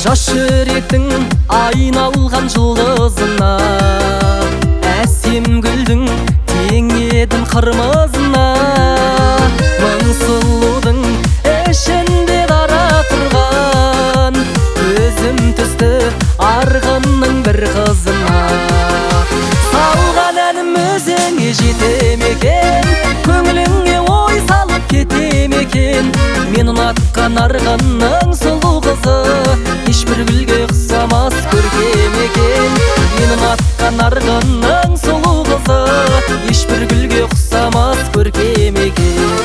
Жас жүректің айналған жұлдызына, әсем гүлдің тең едің қырмызына. Мың сұлудың ішінде дара тұрған, көзім түсті арғынның бір қызына. Салған әнім өзіңе жете ме екен, көңіліңе ой салып кете ме екен. Мен ұнатқан арғынның сұлу қызы, ешбір гүлге ұқсамас көркем екен. Мен ұнатқан арғынның сұлу қызы, ешбір гүлге ұқсамас көркем екен.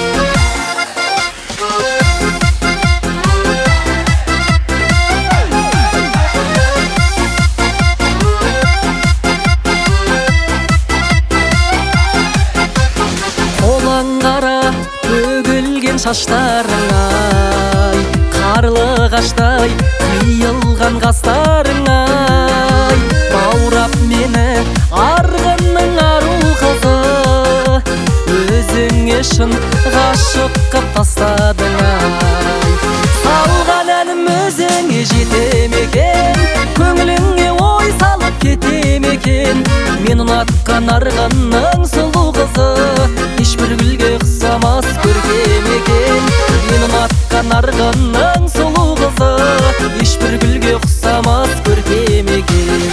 Қолаң қара төгілген шаштарың ай, қарлығаштай қиылған қастарың ай. Баурап мені арғынның ару қызы, өзіңе шын ғашық қып тастадың ай. Салған әнім өзіңе жете ме екен, көңіліңе ой салып кете ме екен. Мен ұнатқан арғынның сұлу қызы, ешбір гүлге ұқсамас көркем екен. Мен ұнатқан арғынның сұлу қызы, ешбір гүлге ұқсамас көркем екен.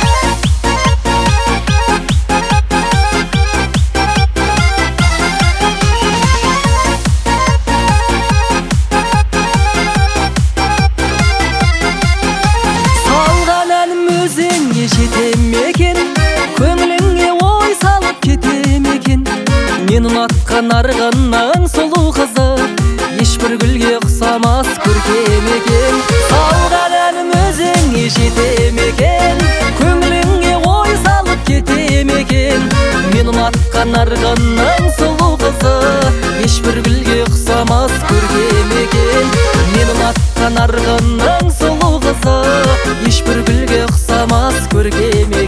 Салған әнім өзіңе жете ме екен, көңіліңе ой салып кете ме екен. Мен ұнатқан арғынның сұлу қызы, ешбір гүлге ұқсамас көркем екен. Салған әнім өзіңе жете ме екен, көңіліңе ой салып кете ме екен. Мен ұнатқан арғынның сұлу қызы, ешбір гүлге ұқсамас көркем екен. Мен ұнатқан арғынның сұлу қызы, ешбір гүлге ұқсамас көркем екен.